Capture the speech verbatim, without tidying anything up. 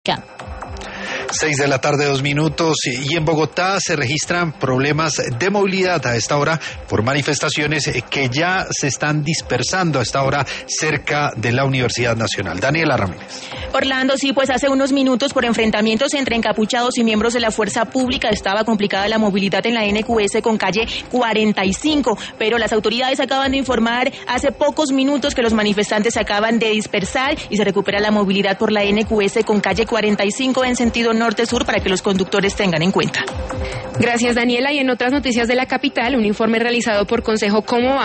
Ya. Seis de la tarde, dos minutos, y en Bogotá se registran problemas de movilidad a esta hora por manifestaciones que ya se están dispersando a esta hora cerca de la Universidad Nacional. Daniela Ramírez. Orlando, sí, pues hace unos minutos por enfrentamientos entre encapuchados y miembros de la fuerza pública estaba complicada la movilidad en la N Q S con calle cuarenta y cinco, pero las autoridades acaban de informar hace pocos minutos que los manifestantes se acaban de dispersar y se recupera la movilidad por la N Q S con calle cuarenta y cinco en sentido norte-sur para que los conductores tengan en cuenta. Gracias, Daniela. Y en otras noticias de la capital, un informe realizado por Consejo Cómo